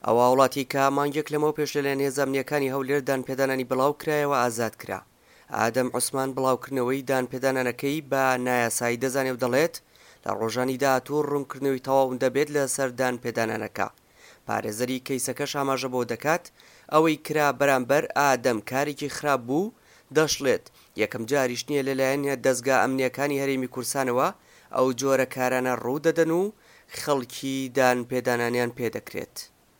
ئەوە وڵاتی کە مانگێک لەمەوە پێش لەلایەن هێزانامنیەکانی هەولێر دانپێدانانی بڵاو کرایەوە ئازاد کرا. ئادەم عوسمان بڵاوکردنەوەی دانپێدانانەکەی بە نایاسایی دەزانێ و دەڵێت لە ڕۆژانی داهاتوو ڕوونکردنەوەی تەواو دەبێت لەسەر دانپێدانانەکە. پارێزەری کەیسەکەش ئاماژە بۆ دەکات ئەوەی کرا بەرامبەر ئادەم کارێکی خراپ بوو دەشڵێت یەکەم جاریش نییە لەلایەن دەستگا ئەمنیەکانی هەرێمی کورسانەوە ئەو جۆرە کارانە ڕوو دەدەن و خەڵکی دانپێدانانیان پێدەکرێت.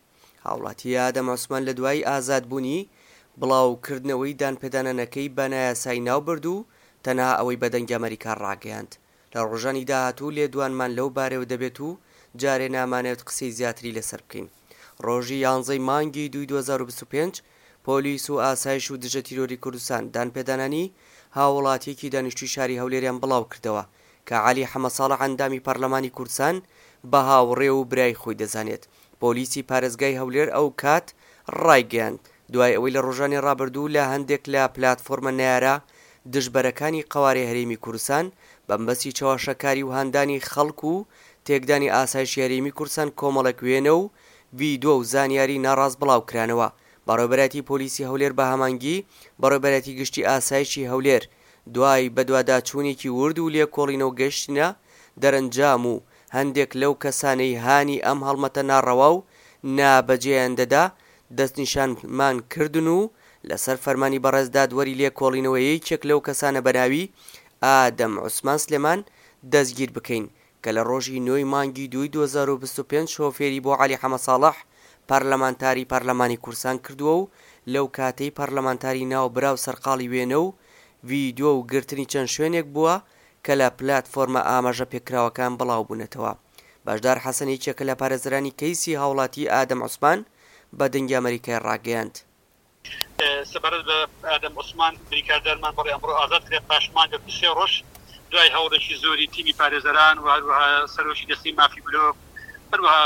هاوڵاتی ئادەم عوسمان لە دوای ئازادبوونی بڵاوکردنەوەی دانپێدانانەکەی بە نایاسایی ناوبرد و تەنها ئەوەی بە دەنگی ئەمریکا ڕاگەیاند. لە ڕۆژانی داهاتوو لێدوانمان لەو بارەوە دەبێت و جارێ نامانێت قسەی زیاتری لەسەر بکەین. ڕۆژی 11 مانگی 2025 پۆلیس و ئاسایش و دژە تیرۆری کوردستان دانپێدانانی هاوڵاتیەکی دانیشتووی شاری هەولێریان بڵاو کردەوە کە عەلی حەمەساڵح ئەندامی پەرلەمانی کوردستان بە هاوڕێ و برای خۆی دەزانێت. پۆلیسی پارێزگای هەولێر ئەو کات ڕایگەیاند دوای ئەوەی لە ڕۆژانی ڕابردوو لە هەندێک لە پلاتفۆرمە نایارە دژبەرەکانی قەوارەی هەرێمی کوردستان بەمبەستی چاوەشەکاری و هەندانی خەڵک و تێکدانی ئاسایشی هەرێمی کوردستان کۆمەڵک وێنە و ڤیدۆ و زانیاری ناڕاست بڵاو کرانەوە. بەڕێوەبەرەتی پۆلیسی هەولێر بە هەمانگی بەڕێوەبەرەتی گشتی ئاسایشی هەولێر دوای بەدواداچوونێکی ورد و لێکۆڵینەوە گەشتنە دەرەنجام و هەندێک لەو کەسانەی هانی ئەم هەڵمەتە ناڕەوا و نابەجێیان دەدا دەستنیشانمان کردن و لەسەر فەرمانی بەڕێزدا دووەری لێکۆڵینەوە یەکێک لەو کەسانە بەناوی ئادەم عوسمان سلێمان دەستگیر بکەین کە لە ڕۆژی 9 مانگی 2025 شۆفێری بۆ عەلی حەمەساڵح پەرلەمانتاری پەرلەمانی کوردستان کردووە و لەو کاتەی پەرلەمانتاری ناو براو سەرقاڵی وێنە و ڤیدۆ و گرتنی چەند شوێنێک بووە کە لە پلاتفۆرمە ئاماژە پێکراوەکان بڵاو بوونەتەوە. باشدار حەسەن یەکێکە لە پارێزەرانی کەیسی هاوڵاتی ئادەم عوسمان بە دەنگی ئەمریکای ڕاگەیاند. سەبارەت بە ئادەم عوسمان بریکاردارمان بەڕێ ئەمڕۆ ئازاد کرێت پاشمان دە 3 ڕۆژ دوای هەوڵێکی زۆری تیمی پارێزەران و هەروەها سەرۆکی دەستی مافی بلۆ هەروەها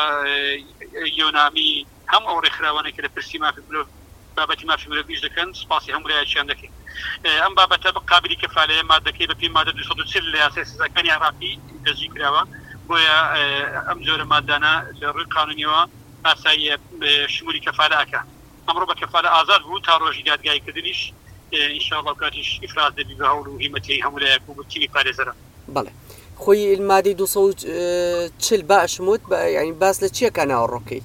یۆنامی هەم ئەو ڕێکخراوانێک کە لە پرسی مافی بلۆ بابەتی مافی بلۆ بیش دەکەن سپاسی هەموو لایەکیان دەکەین. ئەم بابەتە بە قابلی کەفالەیە مادەکەی بە پێی مادە 240 لە یاسای سزاکانی عێراقی دەستگیر کراوە بۆیە ئەم جۆرە مادانە لە ڕووی قانونیەوە ئاسایی شمولی کەفالە ئەکات. ئەمڕۆ بە کەفالە ئازاد بوو تا ڕۆژی دادگایکردنیش ئینشاءالله کاتیش ئیفراز دەبی بە هەوڵ و هیمەتی هەموو لایەک و تیمی پارێزەرە. بەڵێ خۆی مادەی 240 باشموت ینی باس لە چیەکە ناوەڕۆکەی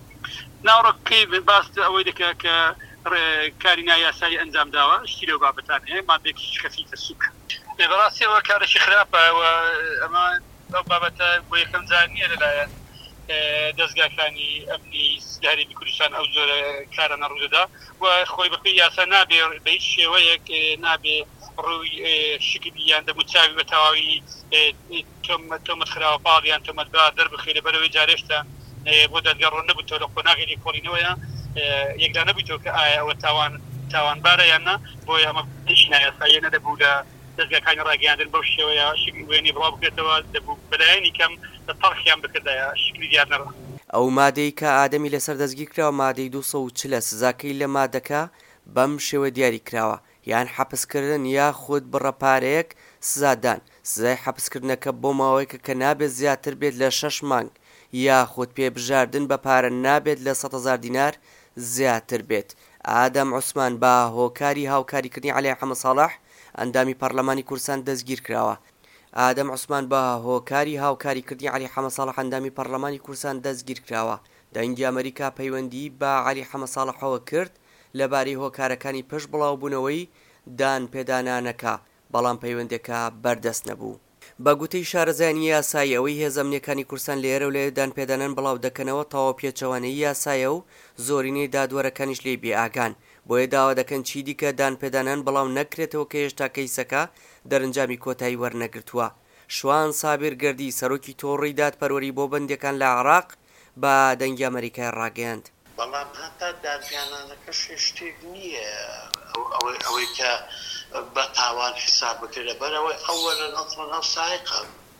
باس ئەوەی دەکە کە کاری نایاسایی ئەنجام داوە شتی لەو بابەتان هەیە مادێکی خەفیفە سووک بەڕاستیەوە کارێکی خراپە ئەمە ئەو بابەتە بۆ یەکەم جار نییە لەلایەن دەستگاکانی ئەمنی هەرێمی کوردستان ئەو جۆرە کارانە ڕوودەدا و خۆی بەپێی یاسا نابێ بە هیچ شێوەیەک نابێ ڕووی شکلی یان دەموچاوی بە تەواوی تۆمەت خراوە پاڵیان تۆمەتبار دەربخێ لەبەرەوەی جارێشتا بۆ دادگا ڕۆن نەبووتەوە لە قۆناغی لێکۆڵینەوەیە یەکدا نەبوویتەوە کە ئایا ئەوە تاوانبارە یان نا بۆیە ئەمە هیچ نایاساییە نەدەبوو لە دەستگاکانی ڕاگەیاندن بەو شێوەیە شکلی وێنی بڵاو بکرێتەوە دەبوو بەلایەنی کەم لە تەڵخیان بکردایە شکلی دیار نەڕە. ئەو مادەی کە ئادەمی لەسەر دەستگیر کراوە مادەی 240 سزاکەی لە مادەکە بەم شێوە دیاری کراوە یان حەبسکردن یا خود بڕەپارەیەک سزادان. سزای حەبسکردنەکە بۆ ماوەیەکە کە نابێت زیاتر بێت لە 6 مانگ یا خود پێبژاردن بە پارە نابێت لە 100,000 دینار زیاتر بێت. ئادەم عوسمان بە هۆکاری هاوکاریکردنی عەلی حەمەساڵح ئەندامی پەرلەمانی کوردستان دەستگیر کراوە. ئادەم عوسمان بە هۆکاری هاوکاریکردنی عەلی حەمەساڵح ئەندامی پەرلەمانی کوردستان دەستگیر کراوە. دەنگی ئەمریکا پەیوەندی بە عەلی حەمەساڵحەوە کرد لەبارەی هۆکارەکانی پێش بڵاوبوونەوەی دانپێدانانەکە بەڵام پەیوەندەکە بەردەست نەبوو. بە گوتەی شارەزایانی یاسایی ئەوەی هێزە ئەمنیەکانی کوردستان لێرە و لێ دانپێدانان بڵاو دەکەنەوە تەواو پێچەوانەی یاسایە و زۆرینەی دادوەرەکانیش لێ بێئاگان بۆیە داوا دەکەن چی دیکە دانپێدانان بەڵاو نەکرێتەوە کە هێشتا کەیسەکە دەرەنجامی کۆتایی وەرنەگرتووە. شوان سابیر گەردی سەرۆکی تۆڕی دادپەروەری بۆ بەندەکان لە عێراق بە دەنگی ئەمریکای ڕاگەیاند. بەڵام هەتا دادگانانەکەش شتێک نییە ئەوەی کە بە تاوان حساب بکرێ بەرەوەی ئەوەلە ئەڵەن ئەو سایقە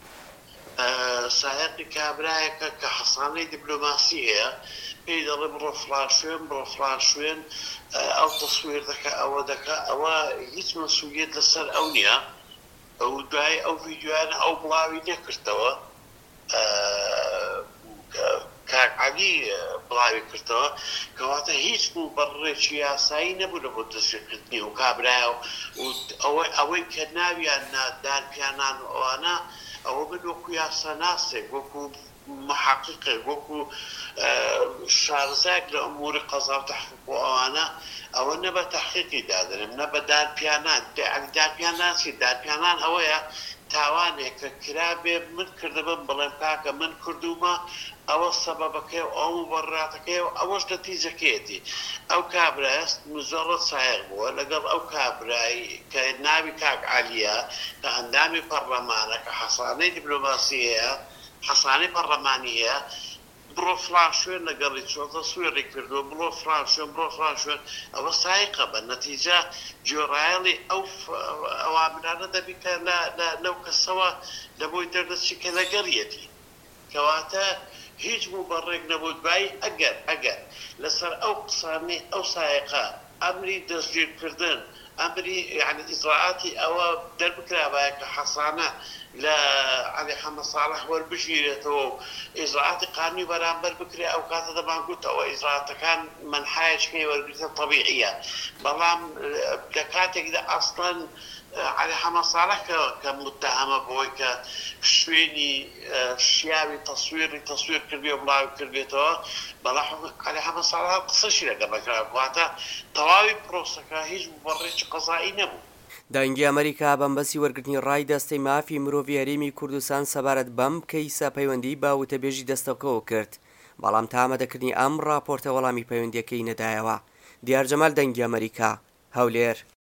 سایقی کابرایەکە کە حەسانەی دیپلۆماسی هەیە پێی دەڵێ بڕۆ فلان شوێن ئەو تەسویر دەکە ئەوە دەکە ئەوە هیچ مەسئولیت لەسەر ئەو نییە ئەو دوای ئەو ڤیدیۆیانە ئەو بڵاوی نەکردەوە کاکعەلی بڵاوی کردەوە کەواتە هیچ بوو بەڕێکی یاسایی نەبوو بۆ دەستگیرکردنی و کابرایە و ئەوەی کە ناویان دانپیانان و ئەوانە ئەوە بن وەکو یاساناسێک وەکو محققێک وەکو شارزایك لە ئەموری قەزا و تەحقیق و ئەوانە ئەوە نە بە تەحقیقی دادنم نە بە دانپیانان دانپیانان ئەوەیە تاوانێک کە کرابێ من کردبم بڵێم کاکە من کردومە ئەوە سەبەبەکەی و ئەو بەڕاتەکەی و ئەوەش نەتیجەکەیەتی ئەو کابراست مزەڵەت سایق بووە لەگەڵ ئەو کابرایی کە ناوی کاکعەلیە کە ئەندامی پەرلەمانە کە حەسانەی دیپلۆماسی هەیە حەسانەی پەرلەمانی هەیە بڕۆ فلان شوێن لەگەڵی چۆتە سوێڕی کردووە بڕۆ فلان شوێن ئەوە سایقە بە نەتیجە جۆڕایەڵی ئەو ئەوامرانە دەبی کە لەو کەسەوە لەبۆی دەردەچی کە لەگەڵیەتی کەواتە هیچ بوو بەڕێک نەبوو دوایی ئەگەر لەسەر ئەو قسانەی ئەو سایقە ئەمری دەستگیرکردن ئەمری یعنی ئیجراعاتی ئەوە دەربکرابایە کە حەسانە لە علی حەمە ساڵح وەربژیرێتەوە و ئیجراعاتی قانونی بەرامبەر بکرێ ئەو کاتە دەمان گوتەوە ئیجراعاتەکان منحایەشکەی وەرگرتن طەبیعیە بەڵام لە کاتێکدا ئەسڵەن علی حەمە ساڵح کە متهەمە بۆی کە شوێنی شیاوی تەسویر کردی و بڵاوی کردێتەوە بەڵام علی حەمە ساڵح قسەشی لەگەڵ نەکرا واتە تەواوی پرۆسەکە هیچ بەڕێکی قەزایی نەبوو. دەنگی ئەمریکا بەمبەستی وەرگرتنی ڕای دەستەی مافی مرۆڤی هەرێمی کوردستان سەبارەت بەم کەیسە پەیوەندی با وتەبێژی دەستەکەەوە کرد بەڵام تا ئامادەکردنی ئەم راپۆرتە وەڵامی پەیوەندیەکەی نەدایەوە. دیار جەمال دەنگی ئەمریکا هەولێر.